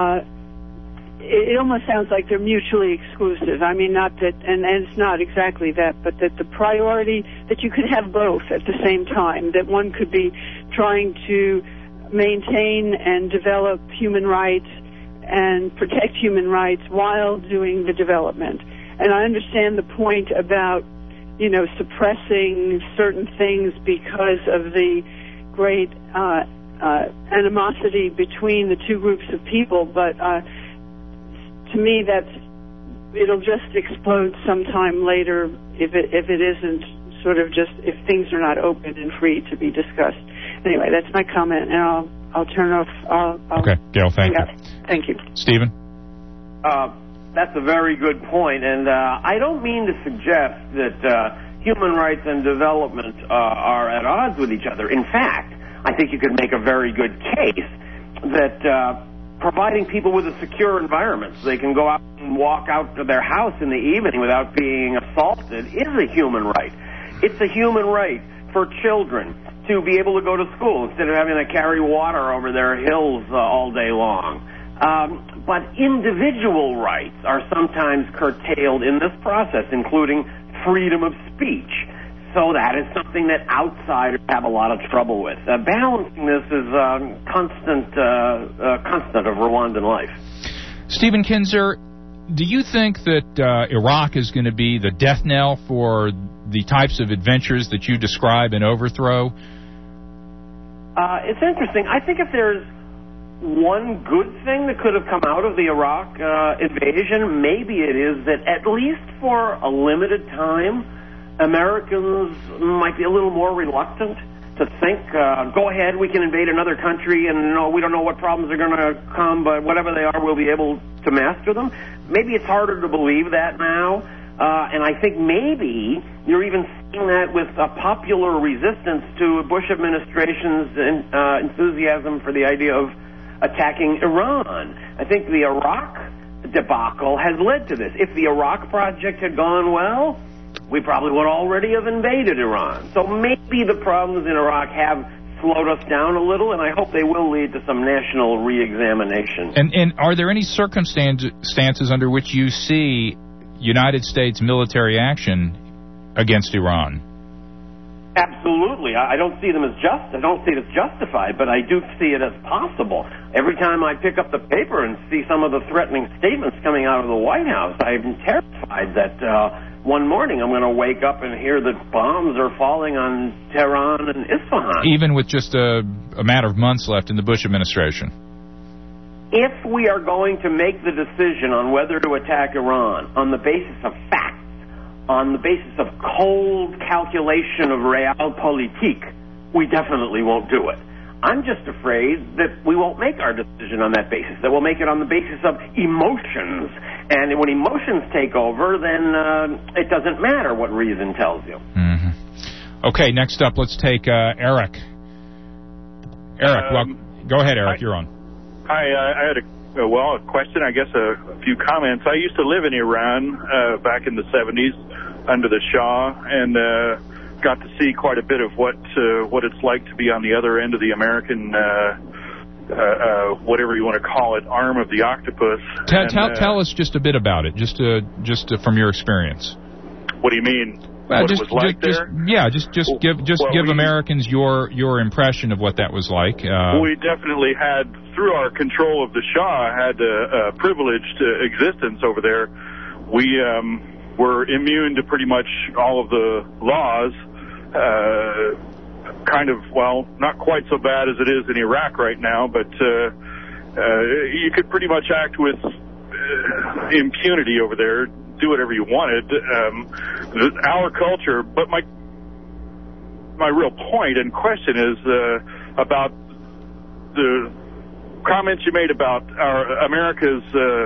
it almost sounds like they're mutually exclusive. I mean, not that, and it's not exactly that, but that the priority, that you could have both at the same time, that one could be trying to maintain and develop human rights and protect human rights while doing the development. And I understand the point about, suppressing certain things because of the great animosity between the two groups of people, but to me it'll just explode sometime later if it isn't sort of just, if things are not open and free to be discussed. Anyway, that's my comment, and I'll turn off. Okay, Gail, thank you. Thank you. Stephen? That's a very good point, and I don't mean to suggest that human rights and development are at odds with each other. In fact, I think you could make a very good case that providing people with a secure environment so they can go out and walk out to their house in the evening without being assaulted is a human right. It's a human right for children to be able to go to school instead of having to carry water over their hills all day long. But individual rights are sometimes curtailed in this process, including freedom of speech. So that is something that outsiders have a lot of trouble with. Balancing this is constant of Rwandan life. Stephen Kinzer, do you think that Iraq is going to be the death knell for the types of adventures that you describe in Overthrow? It's interesting. I think if there's one good thing that could have come out of the Iraq invasion, maybe it is that at least for a limited time, Americans might be a little more reluctant to think, go ahead, we can invade another country, and we don't know what problems are going to come, but whatever they are, we'll be able to master them. Maybe it's harder to believe that now, and I think maybe you're even seeing that with a popular resistance to Bush administration's enthusiasm for the idea of attacking Iran. I think the Iraq debacle has led to this. If the Iraq project had gone well, we probably would already have invaded Iran. So maybe the problems in Iraq have slowed us down a little, and I hope they will lead to some national re-examination. And are there any circumstances under which you see United States military action against Iran? Absolutely. I don't see them as just. I don't see it as justified, but I do see it as possible. Every time I pick up the paper and see some of the threatening statements coming out of the White House, I'm terrified that one morning I'm going to wake up and hear that bombs are falling on Tehran and Isfahan. Even with just a matter of months left in the Bush administration. if we are going to make the decision on whether to attack Iran on the basis of facts, on the basis of cold calculation of realpolitik, we definitely won't do it. I'm just afraid that we won't make our decision on that basis, that we'll make it on the basis of emotions. And when emotions take over, then it doesn't matter what reason tells you. Mm-hmm. Okay, next up, let's take Eric. Eric, go ahead, Eric. You're on. Hi, I had a question, I guess a few comments. I used to live in Iran back in the 70s under the Shah, and got to see quite a bit of what it's like to be on the other end of the American, whatever you want to call it, arm of the octopus. Tell us just a bit about it, just from your experience. What do you mean? What it was like there? Give Americans your impression of what that was like. We definitely had, through our control of the Shah, had a privileged existence over there. We were immune to pretty much all of the laws. Not quite so bad as it is in Iraq right now, but you could pretty much act with impunity over there, do whatever you wanted. Our culture, but my real point and question is about the comments you made about America's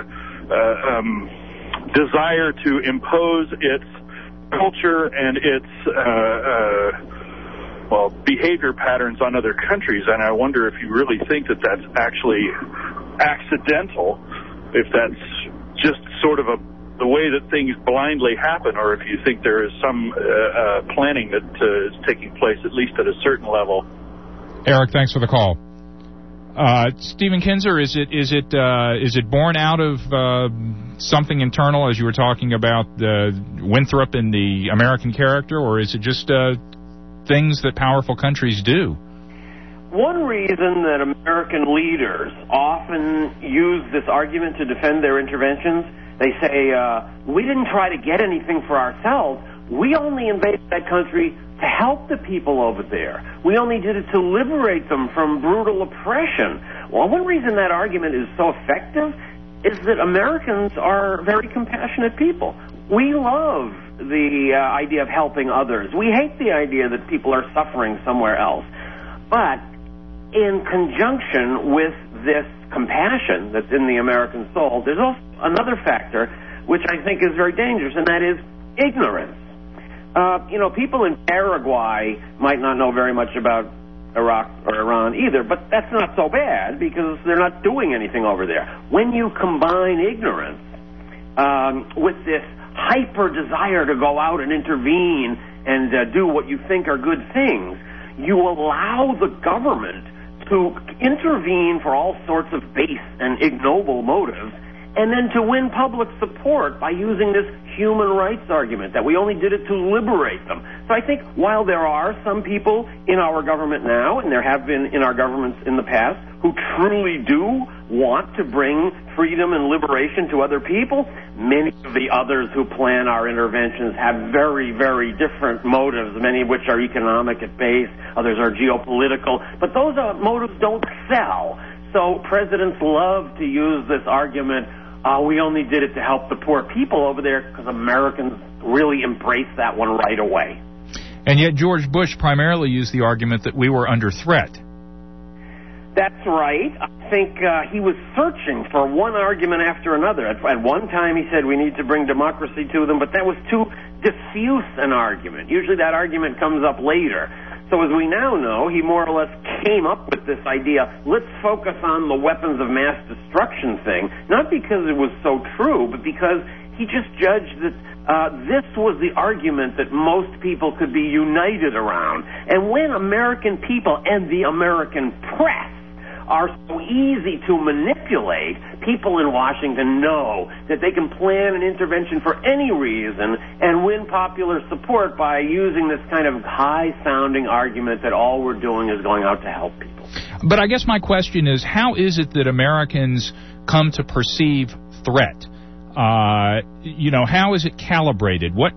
desire to impose its culture and its behavior patterns on other countries, and I wonder if you really think that that's actually accidental, if that's just sort of the way that things blindly happen, or if you think there is some planning that is taking place, at least at a certain level. Eric, thanks for the call. Stephen Kinzer, is it born out of something internal, as you were talking about Winthrop and the American character, or is it just things that powerful countries do? One reason that American leaders often use this argument to defend their interventions, they say, we didn't try to get anything for ourselves. We only invaded that country to help the people over there. We only did it to liberate them from brutal oppression. Well, one reason that argument is so effective is that Americans are very compassionate people. We love the idea of helping others. We hate the idea that people are suffering somewhere else. But in conjunction with this compassion that's in the American soul, there's also another factor which I think is very dangerous, and that is ignorance. People in Paraguay might not know very much about Iraq or Iran either, but that's not so bad because they're not doing anything over there. When you combine ignorance with this hyper desire to go out and intervene and do what you think are good things, you allow the government to intervene for all sorts of base and ignoble motives, and then to win public support by using this human rights argument that we only did it to liberate them. So I think while there are some people in our government now, and there have been in our governments in the past, who truly do want to bring freedom and liberation to other people, many of the others who plan our interventions have very, very different motives, many of which are economic at base, others are geopolitical, but those motives don't sell. So presidents love to use this argument, we only did it to help the poor people over there, because Americans really embrace that one right away. And yet George Bush primarily used the argument that we were under threat. That's right. I think he was searching for one argument after another. At one time he said we need to bring democracy to them, but that was too diffuse an argument. Usually that argument comes up later. So as we now know, he more or less came up with this idea, let's focus on the weapons of mass destruction thing, not because it was so true, but because he just judged that this was the argument that most people could be united around. And when American people and the American press are so easy to manipulate, people in Washington know that they can plan an intervention for any reason and win popular support by using this kind of high-sounding argument that all we're doing is going out to help people. But I guess my question is, how is it that Americans come to perceive threat? How is it calibrated? What,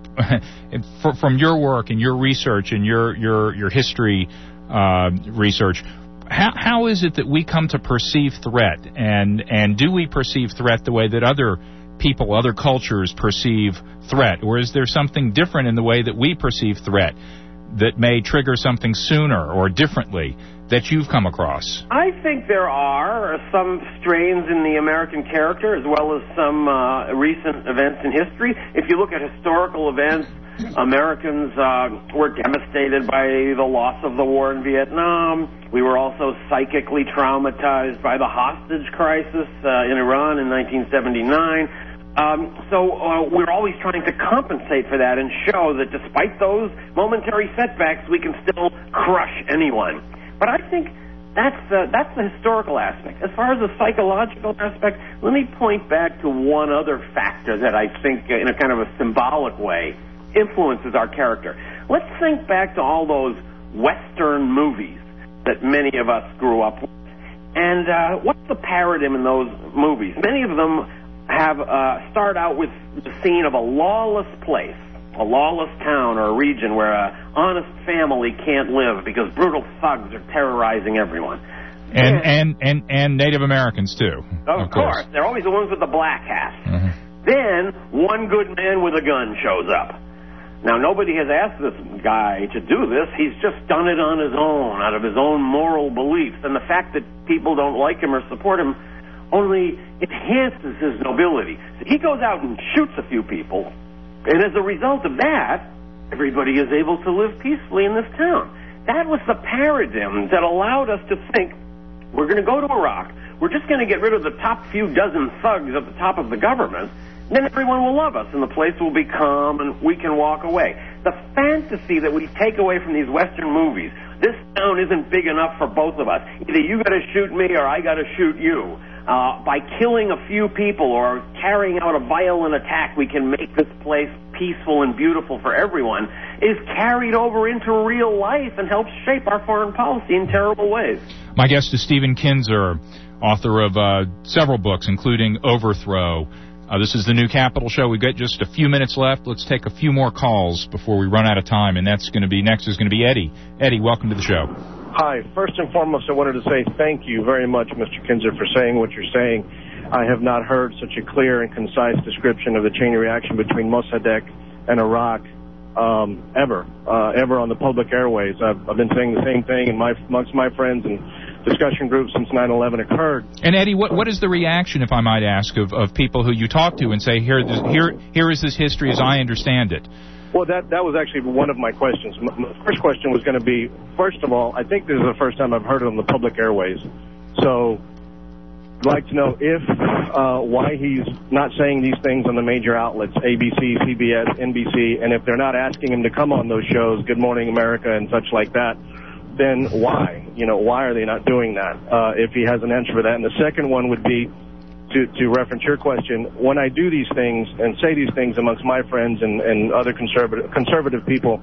from your work and your research and your history research, how is it that we come to perceive threat, and do we perceive threat the way that other people, other cultures perceive threat, or is there something different in the way that we perceive threat that may trigger something sooner or differently that you've come across? I think there are some strains in the American character as well as some recent events in history. If you look at historical events, Americans were devastated by the loss of the war in Vietnam. We were also psychically traumatized by the hostage crisis in Iran in 1979. So we're always trying to compensate for that and show that despite those momentary setbacks, we can still crush anyone. But I think that's the historical aspect. As far as the psychological aspect, let me point back to one other factor that I think, in a kind of a symbolic way, influences our character. Let's think back to all those Western movies that many of us grew up with. And what's the paradigm in those movies? Many of them have start out with the scene of a lawless place, a lawless town or a region where an honest family can't live because brutal thugs are terrorizing everyone. And Native Americans, too. Of course. They're always the ones with the black hats. Mm-hmm. Then one good man with a gun shows up. Now, nobody has asked this guy to do this. He's just done it on his own, out of his own moral beliefs. And the fact that people don't like him or support him only enhances his nobility. So he goes out and shoots a few people, and as a result of that, everybody is able to live peacefully in this town. That was the paradigm that allowed us to think, we're going to go to Iraq, we're just going to get rid of the top few dozen thugs at the top of the government, then everyone will love us, and the place will be calm, and we can walk away. The fantasy that we take away from these Western movies, this town isn't big enough for both of us. Either you got to shoot me or I got to shoot you. By killing a few people or carrying out a violent attack, we can make this place peaceful and beautiful for everyone, is carried over into real life and helps shape our foreign policy in terrible ways. My guest is Stephen Kinzer, author of several books, including Overthrow. This is the New Capital Show. We've got just a few minutes left. Let's take a few more calls before we run out of time, and next is going to be Eddie. Eddie, welcome to the show. Hi. First and foremost, I wanted to say thank you very much, Mr. Kinzer, for saying what you're saying. I have not heard such a clear and concise description of the chain reaction between Mossadegh and Iraq ever on the public airways. I've been saying the same thing amongst my friends and discussion groups since 9/11 occurred. And Eddie, what is the reaction, if I might ask, of people who you talk to and say, here is this history as I understand it? Well, that was actually one of my questions. My first question was going to be, first of all, I think this is the first time I've heard it on the public airways. So I'd like to know why he's not saying these things on the major outlets, ABC, CBS, NBC, and if they're not asking him to come on those shows, Good Morning America and such like that, then why? Why are they not doing that? If he has an answer for that. And the second one would be, to reference your question, when I do these things and say these things amongst my friends and other conservative people,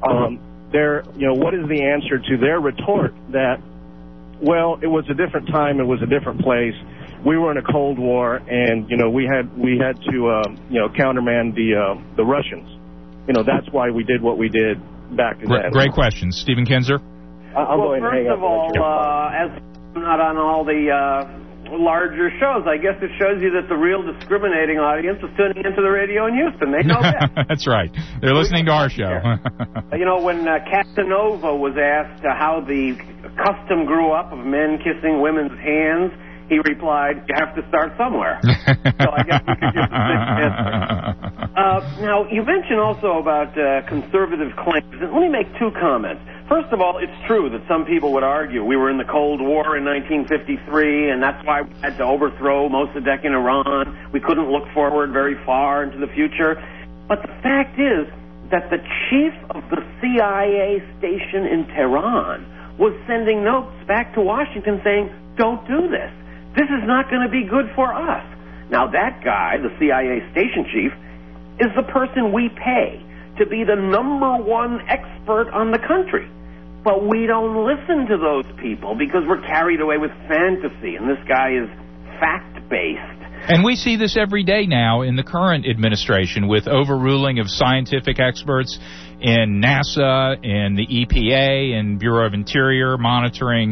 what is the answer to their retort that, well, it was a different time, it was a different place, we were in a Cold War, and we had to countermand the Russians. That's why we did what we did back then. Great question, Stephen Kinzer. I'll go ahead and hang up. First of all, as I'm not on all the larger shows, I guess it shows you that the real discriminating audience is tuning into the radio in Houston. They know that. That's right. They're listening to our show. When Casanova was asked how the custom grew up of men kissing women's hands, he replied, you have to start somewhere. So I guess we could give the same answer. Now, you mentioned also about conservative claims. And let me make two comments. First of all, it's true that some people would argue we were in the Cold War in 1953, and that's why we had to overthrow Mossadegh in Iran. We couldn't look forward very far into the future. But the fact is that the chief of the CIA station in Tehran was sending notes back to Washington saying, don't do this. This is not going to be good for us. Now, that guy, the CIA station chief, is the person we pay to be the #1 expert on the country. But we don't listen to those people because we're carried away with fantasy, and this guy is fact-based. And we see this every day now in the current administration with overruling of scientific experts in NASA, in the EPA, and Bureau of Interior, monitoring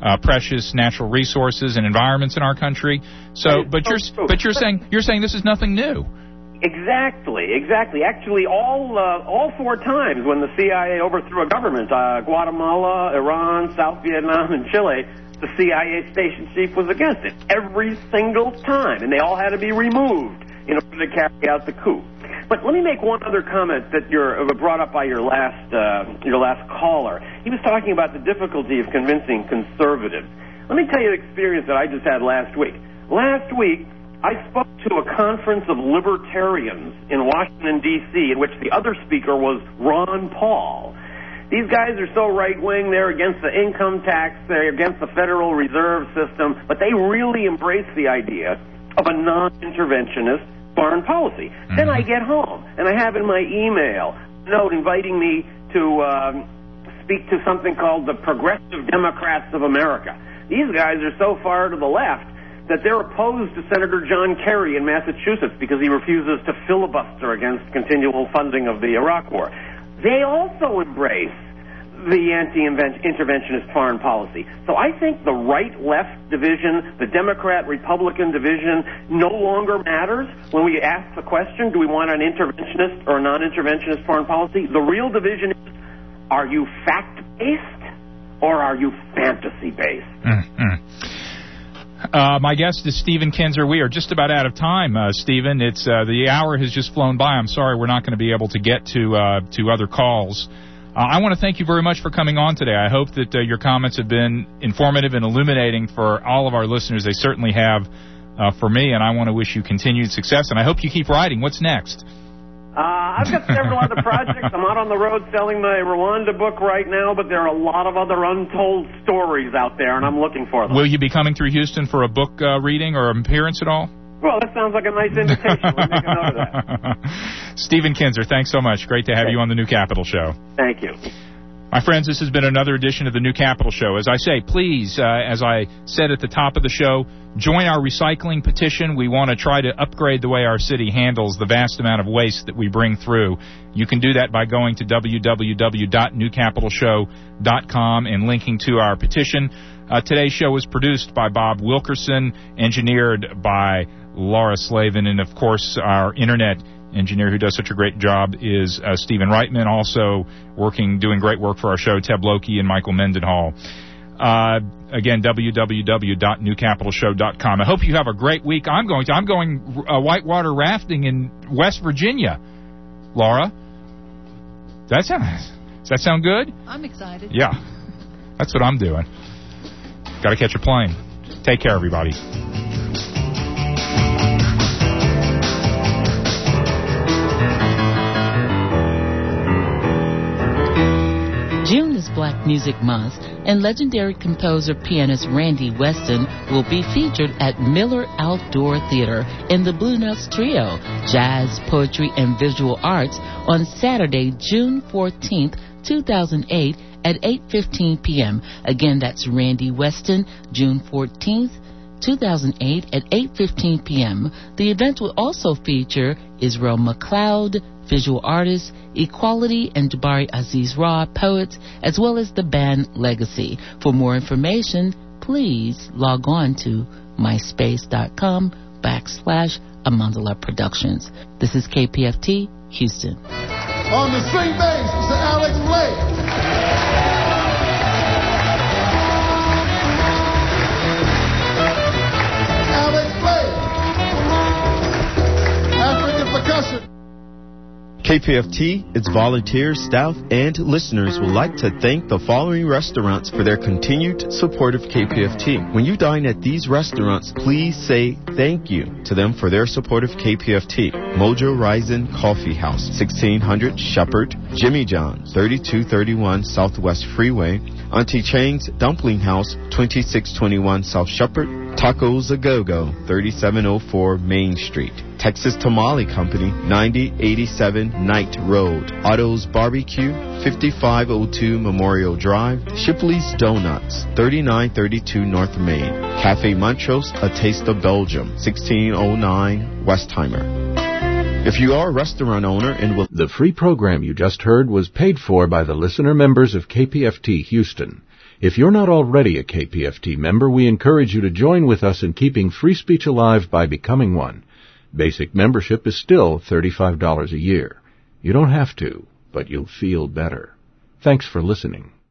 precious natural resources and environments in our country. So, but you're saying this is nothing new. Exactly. Actually, all 4 times when the CIA overthrew a government, Guatemala, Iran, South Vietnam, and Chile, the CIA station chief was against it every single time, and they all had to be removed in order to carry out the coup. But let me make one other comment that brought up by your last caller. He was talking about the difficulty of convincing conservatives. Let me tell you the experience that I just had last week. Last week, I spoke to a conference of libertarians in Washington, D.C., in which the other speaker was Ron Paul. These guys are so right-wing, they're against the income tax, they're against the Federal Reserve System, but they really embrace the idea of a non-interventionist foreign policy. Mm-hmm. Then I get home, and I have in my email a note inviting me to speak to something called the Progressive Democrats of America. These guys are so far to the left that they're opposed to Senator John Kerry in Massachusetts because he refuses to filibuster against continual funding of the Iraq War. They also embrace the anti-interventionist foreign policy. So I think the right-left division, the Democrat-Republican division, no longer matters when we ask the question, do we want an interventionist or a non-interventionist foreign policy? The real division is, are you fact-based or are you fantasy-based? My guest is Stephen Kinzer. We are just about out of time, Stephen. It's the hour has just flown by. I'm sorry we're not going to be able to get to other calls. I want to thank you very much for coming on today. I hope that your comments have been informative and illuminating for all of our listeners. They certainly have for me, and I want to wish you continued success, and I hope you keep writing. What's next? I've got several other projects. I'm out on the road selling my Rwanda book right now, but there are a lot of other untold stories out there, and I'm looking for them. Will you be coming through Houston for a book reading or appearance at all? Well, that sounds like a nice invitation. We'll make a note of that. Stephen Kinzer, thanks so much. Great to have you on the New Capital Show. Thank you. My friends, this has been another edition of the New Capital Show. As I say, please, as I said at the top of the show, join our recycling petition. We want to try to upgrade the way our city handles the vast amount of waste that we bring through. You can do that by going to www.newcapitalshow.com and linking to our petition. Today's show was produced by Bob Wilkerson, engineered by Laura Slavin, and, of course, our Internet engineer who does such a great job is Stephen Reitman, also doing great work for our show, Teb Loki and Michael Mendenhall. Again, www.newcapitalshow.com. I hope you have a great week. I'm going whitewater rafting in West Virginia. Laura, does that sound good? I'm excited. Yeah, that's what I'm doing. Got to catch a plane. Take care, everybody. June is Black Music Month, and legendary composer pianist Randy Weston will be featured at Miller Outdoor Theater in the Blue Notes Trio, Jazz, Poetry, and Visual Arts on Saturday, June 14th, 2008 at 8:15 p.m. Again, that's Randy Weston, June 14th, 2008 at 8:15 p.m. The event will also feature Israel McLeod, visual artists, Equality, and Jabari Aziz Ra, poets, as well as the band Legacy. For more information, please log on to myspace.com/Amandala Productions. This is KPFT, Houston. On the string bass, Mr. Alex Blake. KPFT, its volunteers, staff, and listeners would like to thank the following restaurants for their continued support of KPFT. When you dine at these restaurants, please say thank you to them for their support of KPFT. Mojo Rising Coffee House, 1600 Shepherd, Jimmy John's, 3231 Southwest Freeway, Auntie Chang's Dumpling House, 2621 South Shepherd, Tacos A Go-Go, 3704 Main Street, Texas Tamale Company, 9087 Knight Road, Otto's Barbecue, 5502 Memorial Drive, Shipley's Donuts, 3932 North Main, Cafe Montrose, A Taste of Belgium, 1609 Westheimer. If you are a restaurant owner and will... The free program you just heard was paid for by the listener members of KPFT Houston. If you're not already a KPFT member, we encourage you to join with us in keeping free speech alive by becoming one. Basic membership is still $35 a year. You don't have to, but you'll feel better. Thanks for listening.